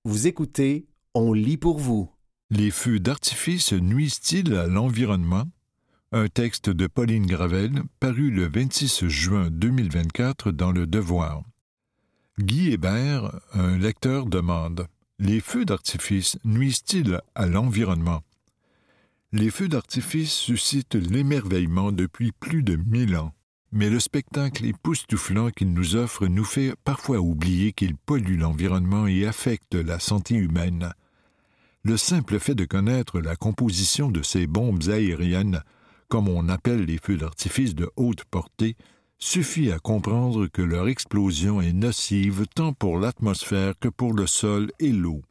Vous écoutez, on lit pour vous. Les feux d'artifice nuisent-ils à l'environnement? Un texte de Pauline Gravel, paru le 26 juin 2024 dans Le Devoir. Guy Hébert, un lecteur, demande « Les feux d'artifice nuisent-ils à l'environnement? » Les feux d'artifice suscitent l'émerveillement depuis plus de 1000 ans. Mais le spectacle époustouflant qu'ils nous offrent nous fait parfois oublier qu'ils polluent l'environnement et affectent la santé humaine. Le simple fait de connaître la composition de ces bombes aériennes, comme on appelle les feux d'artifice de haute portée, suffit à comprendre que leur explosion est nocive tant pour l'atmosphère que pour le sol et l'eau.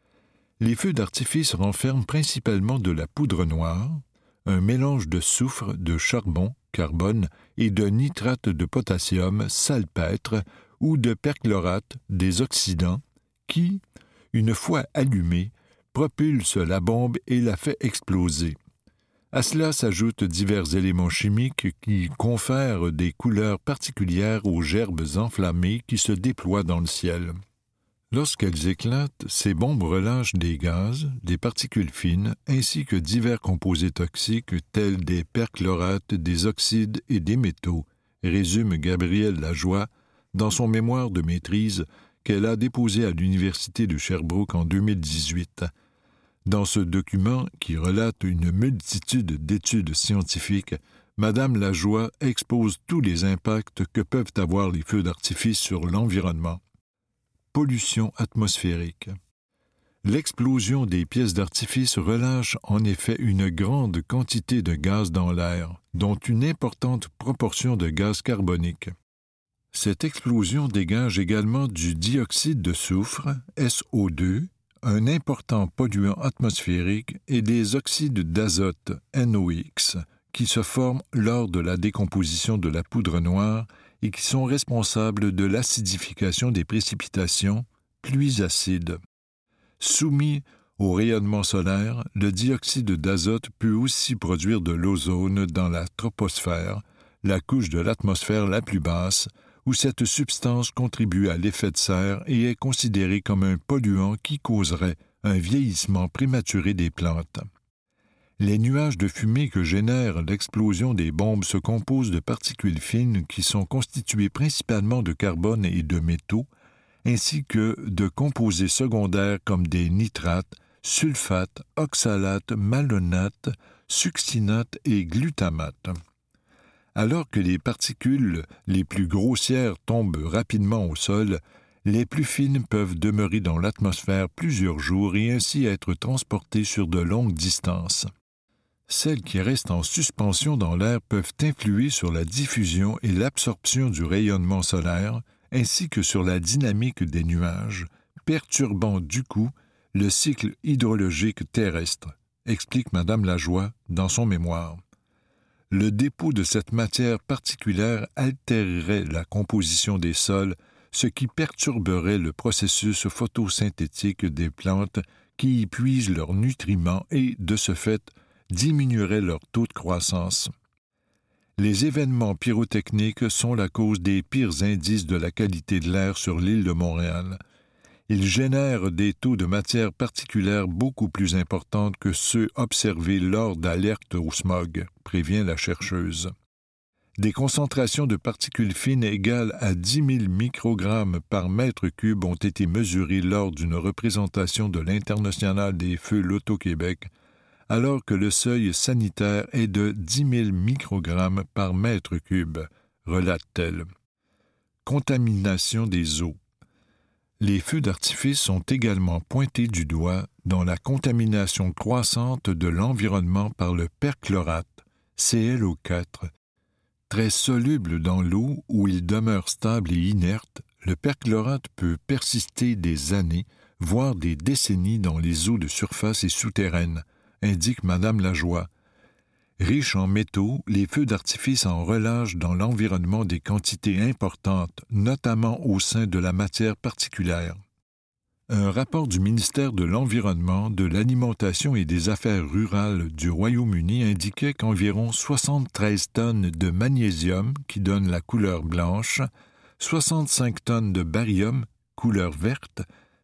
Les feux d'artifice renferment principalement de la poudre noire, un mélange de soufre, de charbon, carbone et de nitrate de potassium, salpêtre ou de perchlorate, des oxydants, qui, une fois allumés, propulsent la bombe et la fait exploser. À cela s'ajoutent divers éléments chimiques qui confèrent des couleurs particulières aux gerbes enflammées qui se déploient dans le ciel. Lorsqu'elles éclatent, ces bombes relâchent des gaz, des particules fines, ainsi que divers composés toxiques tels des perchlorates, des oxydes et des métaux, résume Gabrielle Lajoie dans son mémoire de maîtrise qu'elle a déposé à l'Université de Sherbrooke en 2018. Dans ce document, qui relate une multitude d'études scientifiques, Madame Lajoie expose tous les impacts que peuvent avoir les feux d'artifice sur l'environnement. Pollution atmosphérique. L'explosion des pièces d'artifice relâche en effet une grande quantité de gaz dans l'air, dont une importante proportion de gaz carbonique. Cette explosion dégage également du dioxyde de soufre, SO2, un important polluant atmosphérique, et des oxydes d'azote, NOx, qui se forment lors de la décomposition de la poudre noire et qui sont responsables de l'acidification des précipitations, pluies acides. Soumis au rayonnement solaire, le dioxyde d'azote peut aussi produire de l'ozone dans la troposphère, la couche de l'atmosphère la plus basse, où cette substance contribue à l'effet de serre et est considérée comme un polluant qui causerait un vieillissement prématuré des plantes. Les nuages de fumée que génère l'explosion des bombes se composent de particules fines qui sont constituées principalement de carbone et de métaux, ainsi que de composés secondaires comme des nitrates, sulfates, oxalates, mallonates, succinates et glutamates. Alors que les particules les plus grossières tombent rapidement au sol, les plus fines peuvent demeurer dans l'atmosphère plusieurs jours et ainsi être transportées sur de longues distances. Celles qui restent en suspension dans l'air peuvent influer sur la diffusion et l'absorption du rayonnement solaire, ainsi que sur la dynamique des nuages, perturbant du coup le cycle hydrologique terrestre, explique Madame Lajoie dans son mémoire. Le dépôt de cette matière particulière altérerait la composition des sols, ce qui perturberait le processus photosynthétique des plantes qui y puisent leurs nutriments et, de ce fait, diminuerait leur taux de croissance. Les événements pyrotechniques sont la cause des pires indices de la qualité de l'air sur l'île de Montréal. Ils génèrent des taux de matière particulière beaucoup plus importants que ceux observés lors d'alertes au smog, prévient la chercheuse. Des concentrations de particules fines égales à 10 000 microgrammes par mètre cube ont été mesurées lors d'une représentation de l'Internationale des feux Loto-Québec, alors que le seuil sanitaire est de 10 000 microgrammes par mètre cube, relate-t-elle. Contamination des eaux. Les feux d'artifice sont également pointés du doigt dans la contamination croissante de l'environnement par le perchlorate, ClO4. Très soluble dans l'eau où il demeure stable et inerte, le perchlorate peut persister des années, voire des décennies dans les eaux de surface et souterraines, indique Madame Lajoie. Riches en métaux, les feux d'artifice en relâchent dans l'environnement des quantités importantes, notamment au sein de la matière particulière. Un rapport du ministère de l'Environnement, de l'Alimentation et des Affaires rurales du Royaume-Uni indiquait qu'environ 73 tonnes de magnésium, qui donne la couleur blanche, 65 tonnes de barium, couleur verte,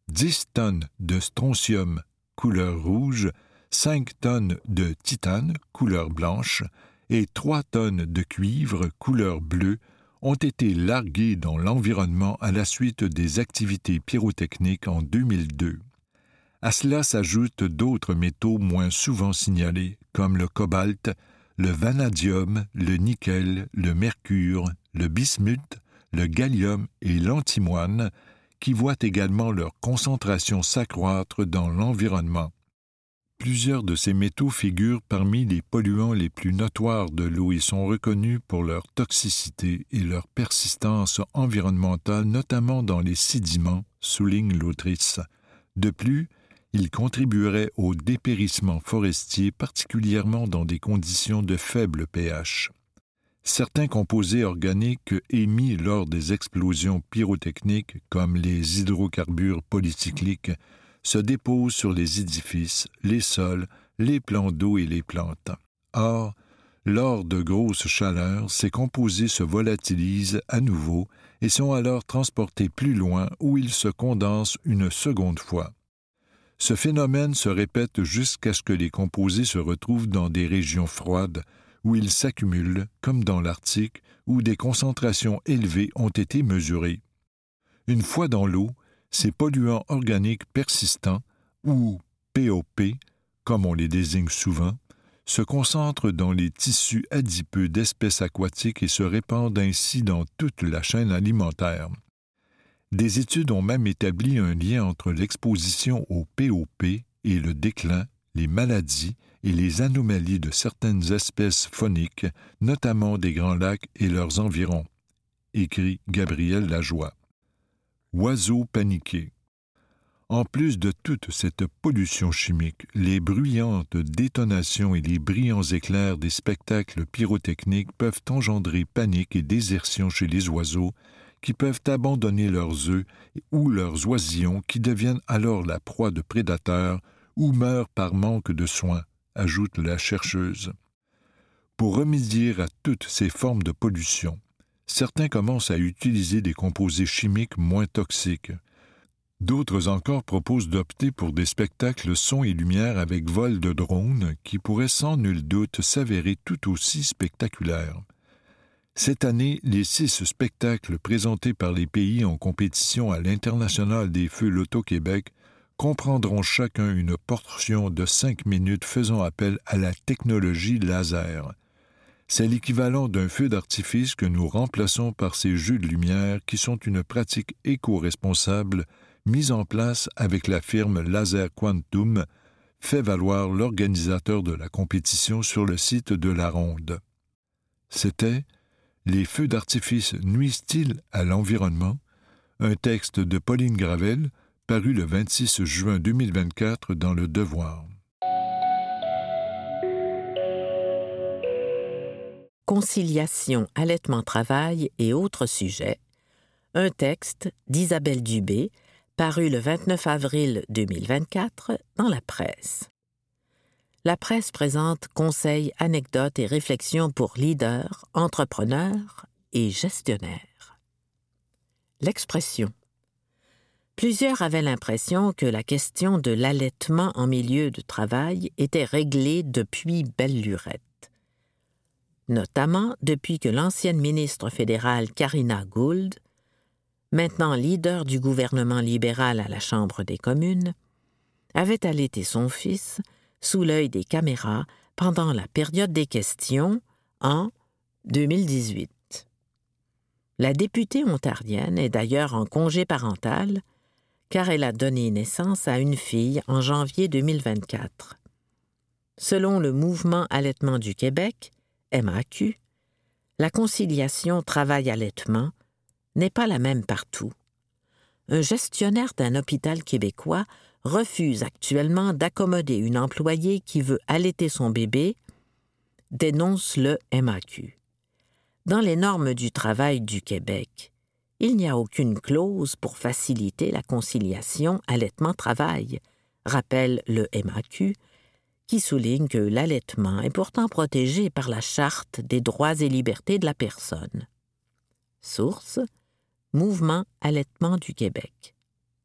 10 tonnes de strontium couleur rouge, 5 tonnes de titane couleur blanche et 3 tonnes de cuivre couleur bleue ont été larguées dans l'environnement à la suite des activités pyrotechniques en 2002. À cela s'ajoutent d'autres métaux moins souvent signalés, comme le cobalt, le vanadium, le nickel, le mercure, le bismuth, le gallium et l'antimoine, qui voient également leur concentration s'accroître dans l'environnement. Plusieurs de ces métaux figurent parmi les polluants les plus notoires de l'eau et sont reconnus pour leur toxicité et leur persistance environnementale, notamment dans les sédiments, souligne l'autrice. De plus, ils contribueraient au dépérissement forestier, particulièrement dans des conditions de faible pH. Certains composés organiques émis lors des explosions pyrotechniques, comme les hydrocarbures polycycliques, se déposent sur les édifices, les sols, les plans d'eau et les plantes. Or, lors de grosses chaleurs, ces composés se volatilisent à nouveau et sont alors transportés plus loin où ils se condensent une seconde fois. Ce phénomène se répète jusqu'à ce que les composés se retrouvent dans des régions froides où ils s'accumulent, comme dans l'Arctique, où des concentrations élevées ont été mesurées. Une fois dans l'eau, ces polluants organiques persistants, ou POP, comme on les désigne souvent, se concentrent dans les tissus adipeux d'espèces aquatiques et se répandent ainsi dans toute la chaîne alimentaire. Des études ont même établi un lien entre l'exposition au POP et le déclin, les maladies et les anomalies de certaines espèces fauniques, notamment des Grands Lacs et leurs environs, écrit Gabriel Lajoie. Oiseaux paniqués. En plus de toute cette pollution chimique, les bruyantes détonations et les brillants éclairs des spectacles pyrotechniques peuvent engendrer panique et désertion chez les oiseaux, qui peuvent abandonner leurs œufs ou leurs oisillons qui deviennent alors la proie de prédateurs ou meurent par manque de soins, ajoute la chercheuse. Pour remédier à toutes ces formes de pollution, certains commencent à utiliser des composés chimiques moins toxiques. D'autres encore proposent d'opter pour des spectacles son et lumière avec vol de drone qui pourraient sans nul doute s'avérer tout aussi spectaculaires. Cette année, les 6 spectacles présentés par les pays en compétition à l'International des Feux Loto-Québec comprendront chacun une portion de 5 minutes faisant appel à la technologie laser. C'est l'équivalent d'un feu d'artifice que nous remplaçons par ces jeux de lumière qui sont une pratique éco-responsable mise en place avec la firme Laser Quantum, fait valoir l'organisateur de la compétition sur le site de la Ronde. C'était « Les feux d'artifice nuisent-ils à l'environnement ?» un texte de Pauline Gravel, paru le 26 juin 2024 dans Le Devoir. Conciliation, allaitement-travail et autres sujets. Un texte d'Isabelle Dubé, paru le 29 avril 2024 dans la presse. La presse présente conseils, anecdotes et réflexions pour leaders, entrepreneurs et gestionnaires. L'expression. Plusieurs avaient l'impression que la question de l'allaitement en milieu de travail était réglée depuis belle lurette. Notamment depuis que l'ancienne ministre fédérale Karina Gould, maintenant leader du gouvernement libéral à la Chambre des communes, avait allaité son fils sous l'œil des caméras pendant la période des questions en 2018. La députée ontarienne est d'ailleurs en congé parental car elle a donné naissance à une fille en janvier 2024. Selon le Mouvement Allaitement du Québec, MAQ, la conciliation travail-allaitement n'est pas la même partout. Un gestionnaire d'un hôpital québécois refuse actuellement d'accommoder une employée qui veut allaiter son bébé, dénonce le MAQ. Dans les normes du travail du Québec, il n'y a aucune clause pour faciliter la conciliation allaitement-travail, rappelle le MAQ, qui souligne que l'allaitement est pourtant protégé par la Charte des droits et libertés de la personne. Source : Mouvement Allaitement du Québec.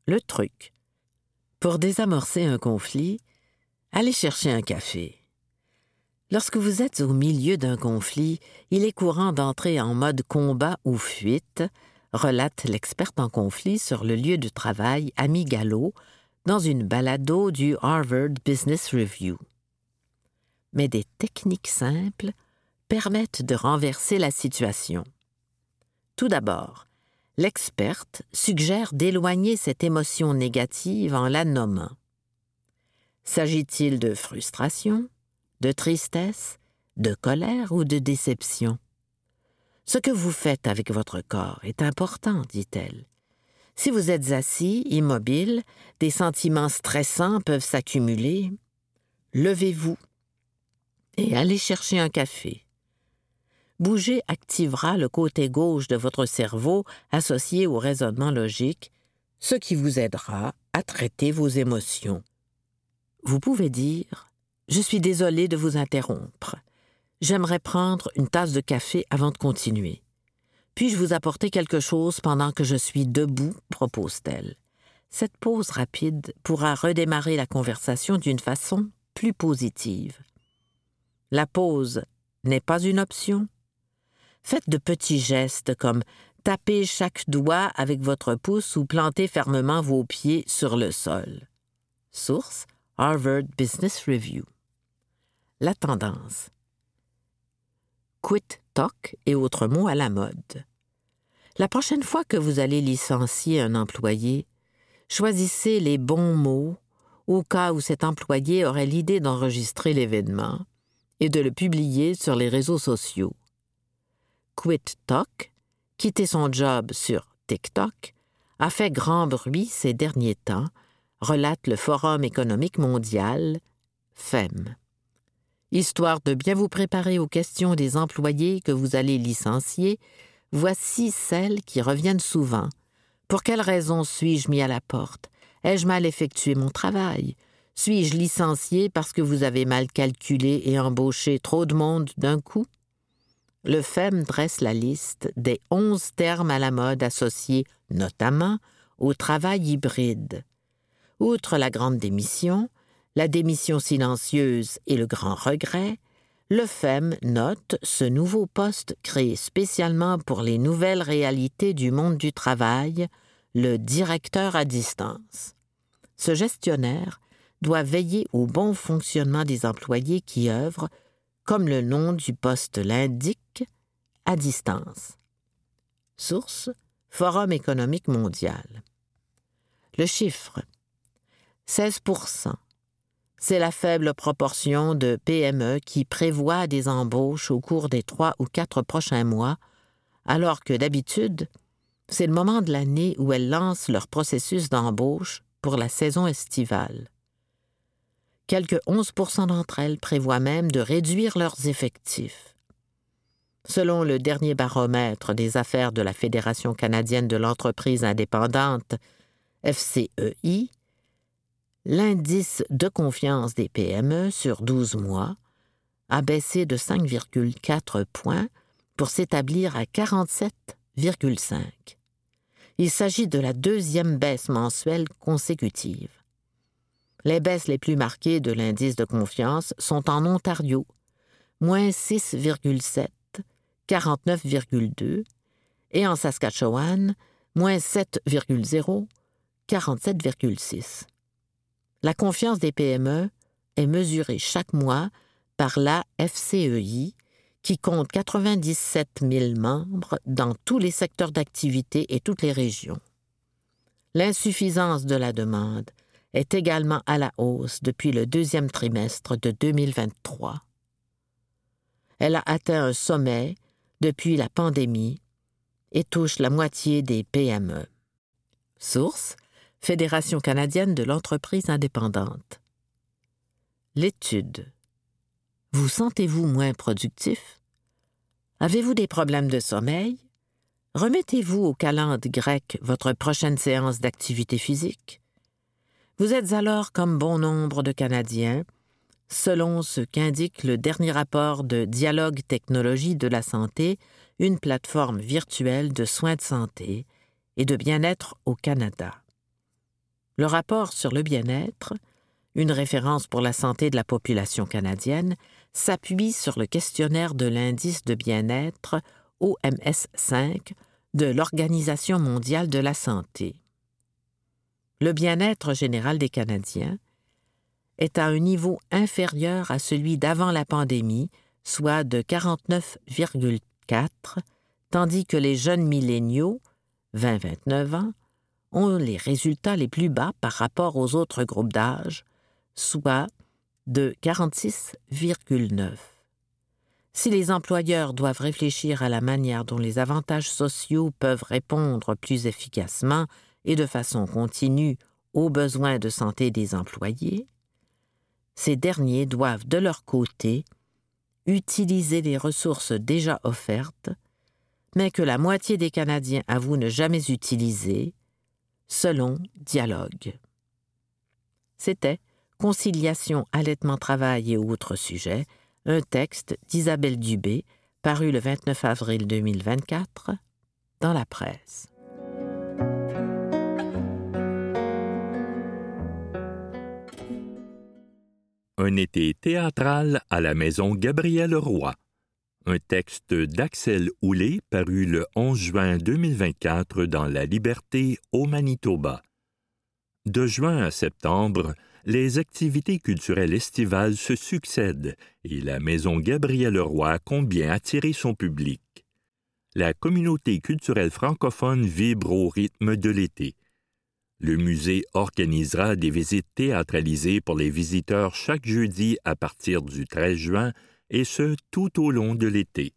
Le truc. Pour désamorcer un conflit, allez chercher un café. Lorsque vous êtes au milieu d'un conflit, il est courant d'entrer en mode combat ou fuite, relate l'experte en conflit sur le lieu de travail Amy Gallo dans une balado du Harvard Business Review. Mais des techniques simples permettent de renverser la situation. Tout d'abord, l'experte suggère d'éloigner cette émotion négative en la nommant. S'agit-il de frustration, de tristesse, de colère ou de déception? Ce que vous faites avec votre corps est important, dit-elle. Si vous êtes assis, immobile, des sentiments stressants peuvent s'accumuler. Levez-vous et allez chercher un café. Bouger activera le côté gauche de votre cerveau associé au raisonnement logique, ce qui vous aidera à traiter vos émotions. Vous pouvez dire « Je suis désolé de vous interrompre. J'aimerais prendre une tasse de café avant de continuer. Puis-je vous apporter quelque chose pendant que je suis debout ?» propose-t-elle. Cette pause rapide pourra redémarrer la conversation d'une façon plus positive. La pause n'est pas une option. Faites de petits gestes comme taper chaque doigt avec votre pouce ou planter fermement vos pieds sur le sol. Source: Harvard Business Review. La tendance. Quit talk et autres mots à la mode. La prochaine fois que vous allez licencier un employé, choisissez les bons mots au cas où cet employé aurait l'idée d'enregistrer l'événement et de le publier sur les réseaux sociaux. Quit talk, quitter son job sur TikTok, a fait grand bruit ces derniers temps, relate le Forum économique mondial, FEM. Histoire de bien vous préparer aux questions des employés que vous allez licencier, voici celles qui reviennent souvent. Pour quelle raison suis-je mis à la porte? Ai-je mal effectué mon travail? Suis-je licencié parce que vous avez mal calculé et embauché trop de monde d'un coup? Le FEM dresse la liste des 11 termes à la mode associés notamment au travail hybride. Outre la grande démission, la démission silencieuse et le grand regret, le FEM note ce nouveau poste créé spécialement pour les nouvelles réalités du monde du travail, le directeur à distance. Ce gestionnaire doit veiller au bon fonctionnement des employés qui œuvrent, comme le nom du poste l'indique, à distance. Source: Forum économique mondial. Le chiffre: 16%. C'est la faible proportion de PME qui prévoit des embauches au cours des 3 ou 4 prochains mois, alors que d'habitude, c'est le moment de l'année où elles lancent leur processus d'embauche pour la saison estivale. Quelque 11% d'entre elles prévoient même de réduire leurs effectifs. Selon le dernier baromètre des affaires de la Fédération canadienne de l'entreprise indépendante, FCEI, l'indice de confiance des PME sur 12 mois a baissé de 5,4 points pour s'établir à 47,5. Il s'agit de la 2e baisse mensuelle consécutive. Les baisses les plus marquées de l'indice de confiance sont en Ontario, moins 6,7, 49,2, et en Saskatchewan, moins 7,0, 47,6. La confiance des PME est mesurée chaque mois par la FCEI, qui compte 97 000 membres dans tous les secteurs d'activité et toutes les régions. L'insuffisance de la demande est également à la hausse depuis le 2e trimestre de 2023. Elle a atteint un sommet depuis la pandémie et touche la moitié des PME. Source: Fédération canadienne de l'entreprise indépendante. L'étude. Vous sentez-vous moins productif? Avez-vous des problèmes de sommeil? Remettez-vous au calendrier grec votre prochaine séance d'activité physique? Vous êtes alors comme bon nombre de Canadiens, selon ce qu'indique le dernier rapport de Dialogue Technologie de la santé, une plateforme virtuelle de soins de santé et de bien-être au Canada. Le rapport sur le bien-être, une référence pour la santé de la population canadienne, s'appuie sur le questionnaire de l'indice de bien-être OMS5 de l'Organisation mondiale de la santé. Le bien-être général des Canadiens est à un niveau inférieur à celui d'avant la pandémie, soit de 49,4, tandis que les jeunes milléniaux, 20-29 ans, ont les résultats les plus bas par rapport aux autres groupes d'âge, soit de 46,9. Si les employeurs doivent réfléchir à la manière dont les avantages sociaux peuvent répondre plus efficacement et de façon continue aux besoins de santé des employés, ces derniers doivent, de leur côté, utiliser les ressources déjà offertes, mais que la moitié des Canadiens avouent ne jamais utiliser, selon Dialogue. C'était Conciliation, allaitement, travail et autres sujets, un texte d'Isabelle Dubé, paru le 29 avril 2024 dans la presse. Un été théâtral à la maison Gabriel-Roy. Un texte d'Axel Houlé paru le 11 juin 2024 dans La Liberté au Manitoba. De juin à septembre, les activités culturelles estivales se succèdent et la maison Gabriel-Roy compte bien attirer son public. La communauté culturelle francophone vibre au rythme de l'été. Le musée organisera des visites théâtralisées pour les visiteurs chaque jeudi à partir du 13 juin et ce tout au long de l'été.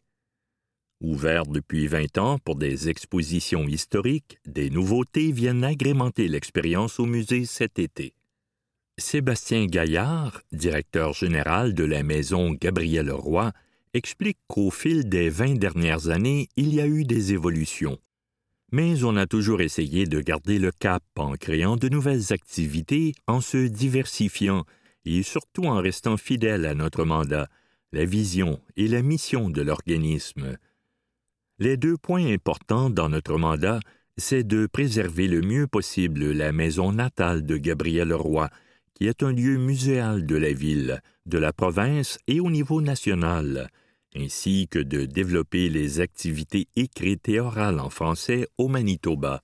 Ouvert depuis 20 ans pour des expositions historiques, des nouveautés viennent agrémenter l'expérience au musée cet été. Sébastien Gaillard, directeur général de la maison Gabriel-Roy, explique qu'au fil des 20 dernières années, il y a eu des évolutions. Mais on a toujours essayé de garder le cap en créant de nouvelles activités, en se diversifiant et surtout en restant fidèle à notre mandat, la vision et la mission de l'organisme. Les 2 points importants dans notre mandat, c'est de préserver le mieux possible la maison natale de Gabriel-Roy, qui est un lieu muséal de la ville, de la province et au niveau national, ainsi que de développer les activités écrites et orales en français au Manitoba.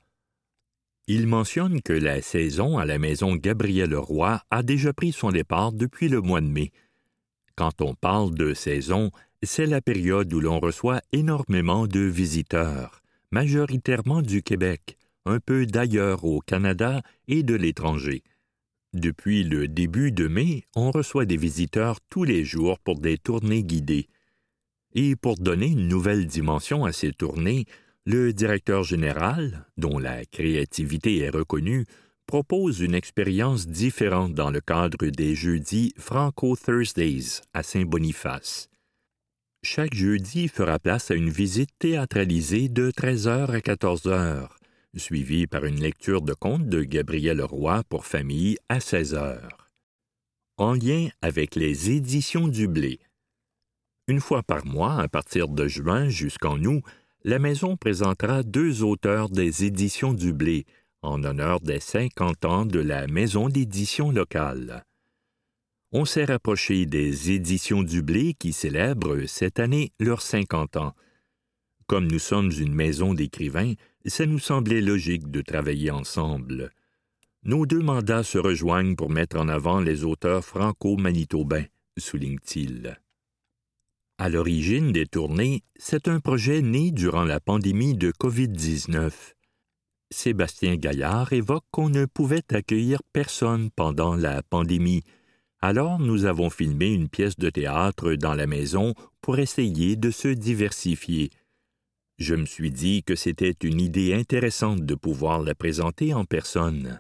Il mentionne que la saison à la maison Gabriel-Roy a déjà pris son départ depuis le mois de mai. Quand on parle de saison, c'est la période où l'on reçoit énormément de visiteurs, majoritairement du Québec, un peu d'ailleurs au Canada et de l'étranger. Depuis le début de mai, on reçoit des visiteurs tous les jours pour des tournées guidées. Et pour donner une nouvelle dimension à ces tournées, le directeur général, dont la créativité est reconnue, propose une expérience différente dans le cadre des jeudis Franco Thursdays à Saint-Boniface. Chaque jeudi fera place à une visite théâtralisée de 13h à 14h, suivie par une lecture de contes de Gabriel-Roy pour famille à 16h. En lien avec les éditions du Blé. Une fois par mois, à partir de juin jusqu'en août, la maison présentera 2 auteurs des éditions du Blé, en honneur des 50 ans de la maison d'édition locale. On s'est rapproché des éditions du Blé qui célèbrent cette année leurs 50 ans. Comme nous sommes une maison d'écrivains, ça nous semblait logique de travailler ensemble. Nos 2 mandats se rejoignent pour mettre en avant les auteurs franco-manitobains, souligne-t-il. À l'origine des tournées, c'est un projet né durant la pandémie de COVID-19. Sébastien Gaillard évoque qu'on ne pouvait accueillir personne pendant la pandémie. Alors nous avons filmé une pièce de théâtre dans la maison pour essayer de se diversifier. Je me suis dit que c'était une idée intéressante de pouvoir la présenter en personne.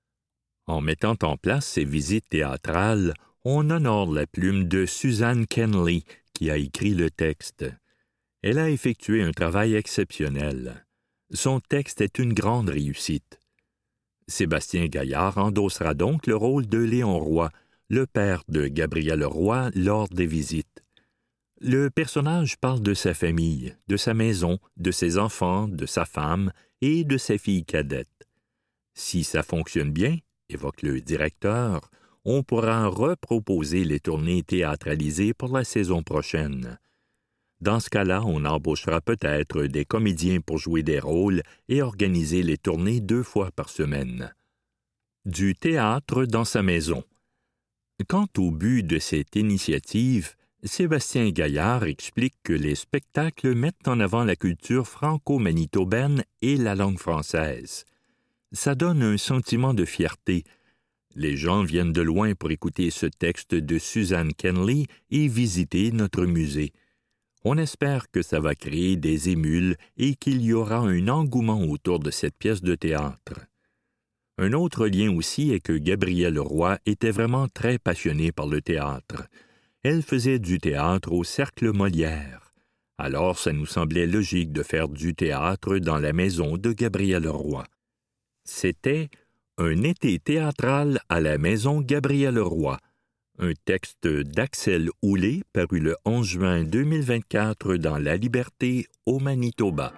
En mettant en place ces visites théâtrales, on honore la plume de Suzanne Kenley, qui a écrit le texte. Elle a effectué un travail exceptionnel. Son texte est une grande réussite. Sébastien Gaillard endossera donc le rôle de Léon Roy, le père de Gabriel-Roy lors des visites. Le personnage parle de sa famille, de sa maison, de ses enfants, de sa femme et de sa fille cadette. Si ça fonctionne bien, évoque le directeur, on pourra reproposer les tournées théâtralisées pour la saison prochaine. Dans ce cas-là, on embauchera peut-être des comédiens pour jouer des rôles et organiser les tournées 2 fois par semaine. Du théâtre dans sa maison. Quant au but de cette initiative, Sébastien Gaillard explique que les spectacles mettent en avant la culture franco-manitobaine et la langue française. Ça donne un sentiment de fierté. Les gens viennent de loin pour écouter ce texte de Suzanne Kenley et visiter notre musée. On espère que ça va créer des émules et qu'il y aura un engouement autour de cette pièce de théâtre. Un autre lien aussi est que Gabrielle Roy était vraiment très passionnée par le théâtre. Elle faisait du théâtre au Cercle Molière. Alors ça nous semblait logique de faire du théâtre dans la maison de Gabrielle Roy. C'était « Un été théâtral à la maison Gabrielle Roy », un texte d'Axel Houlé paru le 11 juin 2024 dans La Liberté au Manitoba.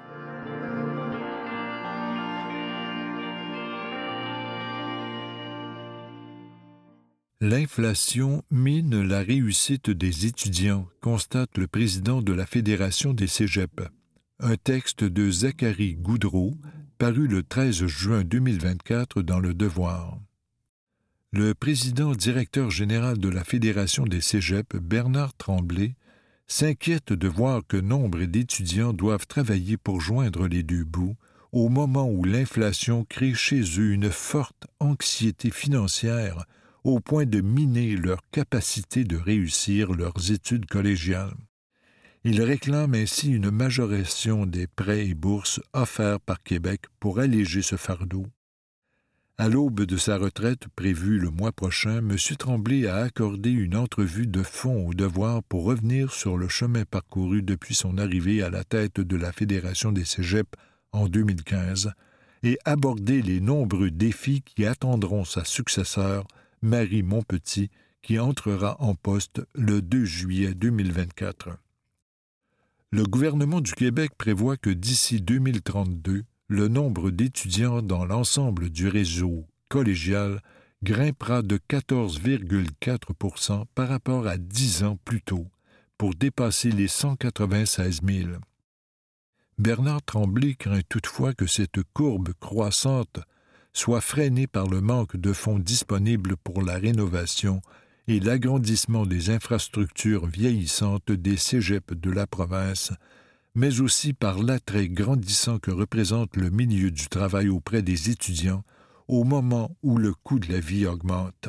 L'inflation mine la réussite des étudiants, constate le président de la Fédération des cégeps. Un texte de Zachary Goudreau, paru le 13 juin 2024 dans Le Devoir. Le président-directeur général de la Fédération des cégeps, Bernard Tremblay, s'inquiète de voir que nombre d'étudiants doivent travailler pour joindre les 2 bouts, au moment où l'inflation crée chez eux une forte anxiété financière au point de miner leur capacité de réussir leurs études collégiales. Il réclame ainsi une majoration des prêts et bourses offerts par Québec pour alléger ce fardeau. À l'aube de sa retraite prévue le mois prochain, M. Tremblay a accordé une entrevue de fond au Devoir pour revenir sur le chemin parcouru depuis son arrivée à la tête de la Fédération des cégeps en 2015 et aborder les nombreux défis qui attendront sa successeur, Marie Montpetit, qui entrera en poste le 2 juillet 2024. Le gouvernement du Québec prévoit que d'ici 2032, le nombre d'étudiants dans l'ensemble du réseau collégial grimpera de 14,4 % par rapport à 10 ans plus tôt, pour dépasser les 196 000. Bernard Tremblay craint toutefois que cette courbe croissante soit freinée par le manque de fonds disponibles pour la rénovation et l'agrandissement des infrastructures vieillissantes des cégeps de la province, mais aussi par l'attrait grandissant que représente le milieu du travail auprès des étudiants au moment où le coût de la vie augmente.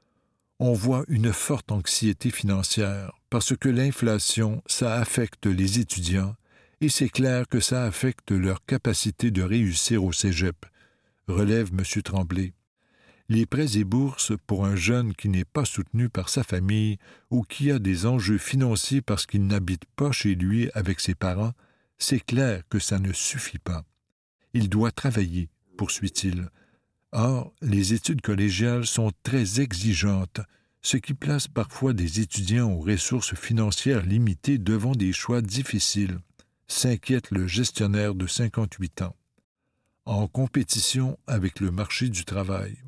On voit une forte anxiété financière parce que l'inflation, ça affecte les étudiants et c'est clair que ça affecte leur capacité de réussir au cégep, relève M. Tremblay. Les prêts et bourses pour un jeune qui n'est pas soutenu par sa famille ou qui a des enjeux financiers parce qu'il n'habite pas chez lui avec ses parents, c'est clair que ça ne suffit pas. Il doit travailler, poursuit-il. Or, les études collégiales sont très exigeantes, ce qui place parfois des étudiants aux ressources financières limitées devant des choix difficiles, s'inquiète le gestionnaire de 58 ans. En compétition avec le marché du travail.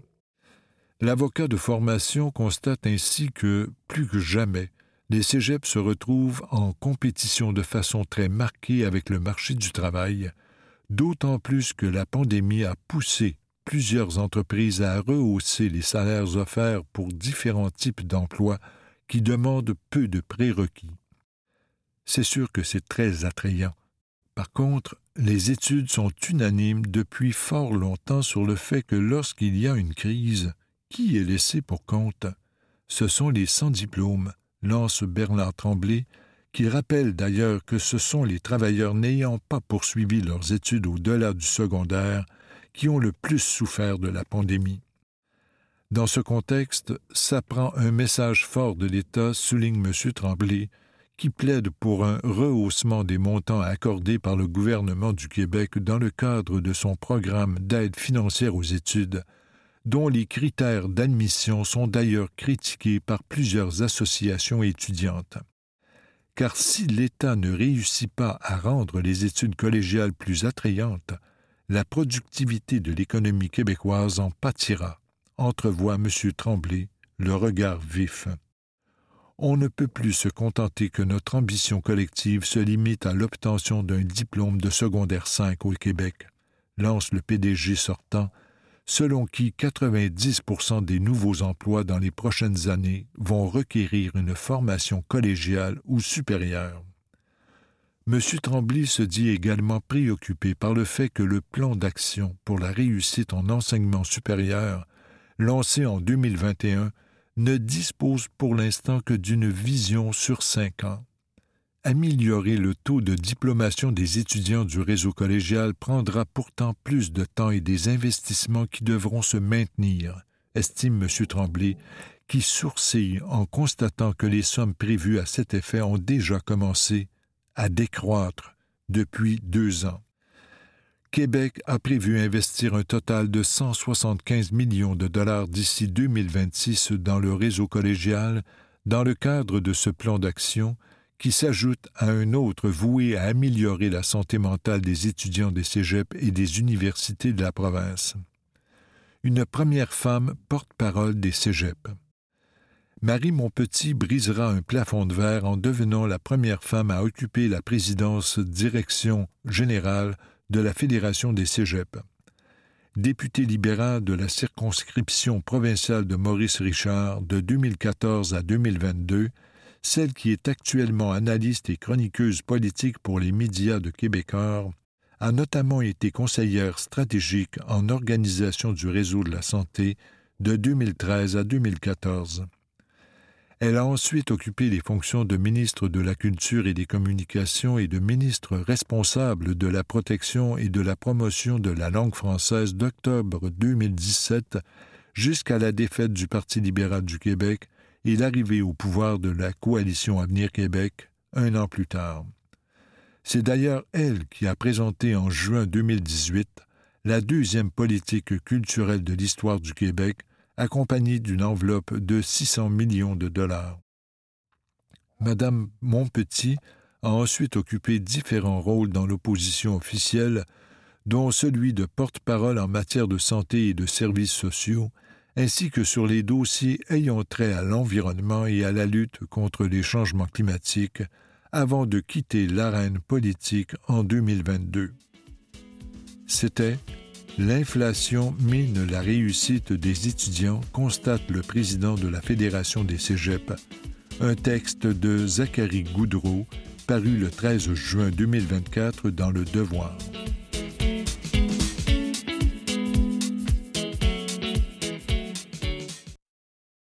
L'avocat de formation constate ainsi que, plus que jamais, les cégeps se retrouvent en compétition de façon très marquée avec le marché du travail, d'autant plus que la pandémie a poussé plusieurs entreprises à rehausser les salaires offerts pour différents types d'emplois qui demandent peu de prérequis. C'est sûr que c'est très attrayant. Par contre, les études sont unanimes depuis fort longtemps sur le fait que lorsqu'il y a une crise, qui est laissé pour compte? Ce sont les sans-diplôme, lance Bernard Tremblay, qui rappelle d'ailleurs que ce sont les travailleurs n'ayant pas poursuivi leurs études au-delà du secondaire qui ont le plus souffert de la pandémie. Dans ce contexte, ça prend un message fort de l'État, souligne M. Tremblay, qui plaide pour un rehaussement des montants accordés par le gouvernement du Québec dans le cadre de son programme d'aide financière aux études, dont les critères d'admission sont d'ailleurs critiqués par plusieurs associations étudiantes. Car si l'État ne réussit pas à rendre les études collégiales plus attrayantes, la productivité de l'économie québécoise en pâtira, entrevoit M. Tremblay, le regard vif. On ne peut plus se contenter que notre ambition collective se limite à l'obtention d'un diplôme de secondaire 5 au Québec, lance le PDG sortant, selon qui 90% des nouveaux emplois dans les prochaines années vont requérir une formation collégiale ou supérieure. M. Tremblay se dit également préoccupé par le fait que le plan d'action pour la réussite en enseignement supérieur, lancé en 2021, ne dispose pour l'instant que d'une vision sur 5 ans. Améliorer le taux de diplomation des étudiants du réseau collégial prendra pourtant plus de temps et des investissements qui devront se maintenir, estime M. Tremblay, qui sourcille en constatant que les sommes prévues à cet effet ont déjà commencé à décroître depuis 2 ans. Québec a prévu investir un total de 175 millions de dollars d'ici 2026 dans le réseau collégial dans le cadre de ce plan d'action qui s'ajoute à un autre voué à améliorer la santé mentale des étudiants des cégeps et des universités de la province. Une première femme porte-parole des cégeps. Marie Montpetit brisera un plafond de verre en devenant la première femme à occuper la présidence direction générale de la Fédération des cégeps. Députée libérale de la circonscription provinciale de Maurice-Richard de 2014 à 2022, celle qui est actuellement analyste et chroniqueuse politique pour les médias de Québécois, a notamment été conseillère stratégique en organisation du réseau de la santé de 2013 à 2014. Elle a ensuite occupé les fonctions de ministre de la Culture et des Communications et de ministre responsable de la protection et de la promotion de la langue française d'octobre 2017 jusqu'à la défaite du Parti libéral du Québec et l'arrivée au pouvoir de la Coalition Avenir Québec 1 an plus tard. C'est d'ailleurs elle qui a présenté en juin 2018 la 2e politique culturelle de l'histoire du Québec, accompagnée d'une enveloppe de 600 millions de dollars. Madame Montpetit a ensuite occupé différents rôles dans l'opposition officielle, dont celui de porte-parole en matière de santé et de services sociaux, ainsi que sur les dossiers ayant trait à l'environnement et à la lutte contre les changements climatiques, avant de quitter l'arène politique en 2022. C'était « L'inflation mine la réussite des étudiants », constate le président de la Fédération des cégeps, un texte de Zachary Goudreau, paru le 13 juin 2024 dans Le Devoir.